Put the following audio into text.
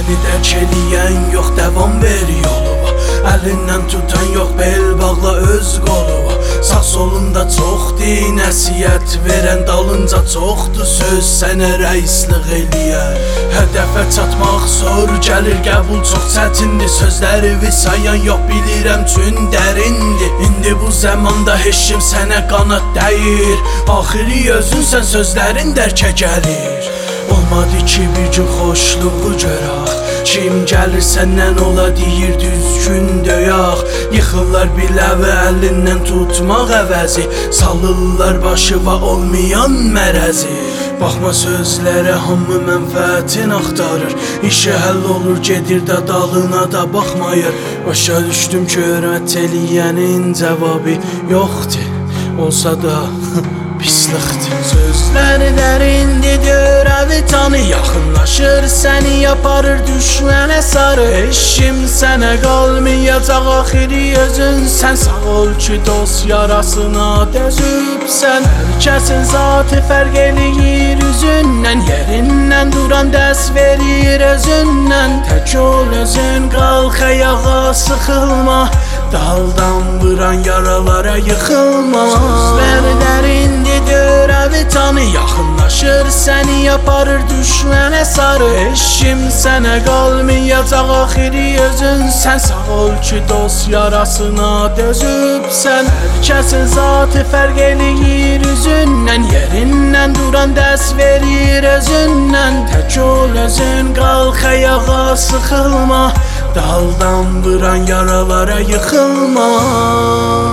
Səni dərk eləyən yox, davam ver yoluma. Əlindən tutan yox, bel bağla öz qoluma. Sağ solunda çoxdur nəsiyyət verən, dalınca çoxdur söz sənə rəislik eləyər. Hədəfə çatmaq zor gəlir, qəbul çox çətindir. Sözləri sayan yox, bilirəm çün dərindir. İndi bu zamanda heç kim sənə qanat dəyir. Axiri özünsən, sözlərin dərkə gəlir. Olmadı ki bir gün xoşluğu görək. Kim gəlir səndən ola deyir düzgün döyək. Yıxırlar biləvi əlindən tutmaq əvəzi, salırlar başı və olmayan mərəzi. Baxma sözlərə, hamı mənfəətin axtarır. İşi həll olur, gedir də dalına da baxmayır. Başa düşdüm ki hörmət eləyənin cavabı yoxdur, olsa da pislikdir. Sözləri dərindir, görəvi tanı, yaxınlaşır səni aparır düşmənə sarı. Heç kim sənə qalmayacaq, axiri özünsən. Sağ ol ki dost yarasına dözübsən. Hər kəsin zatı fərq eləyir üzündən, yerindən duran dəst verir özündən. Tək ol özün, qalx ayağa, sıxılma, daldan vuran yaralara yıxılma. Sözləri dərindir, görəvi tanı, yaxınlaşır səni aparır düşmənə sarı. Heç kim sənə qalmayacaq, axiri özünsən. Sağ ol ki dost yarasına dözübsən. Hər kəsin zatı fərq eləyir üzündən, yerindən duran dəst verir özündən. Tək ol özün, qalx ayağa, sıxılma, daldan vuran yaralara yıxılma.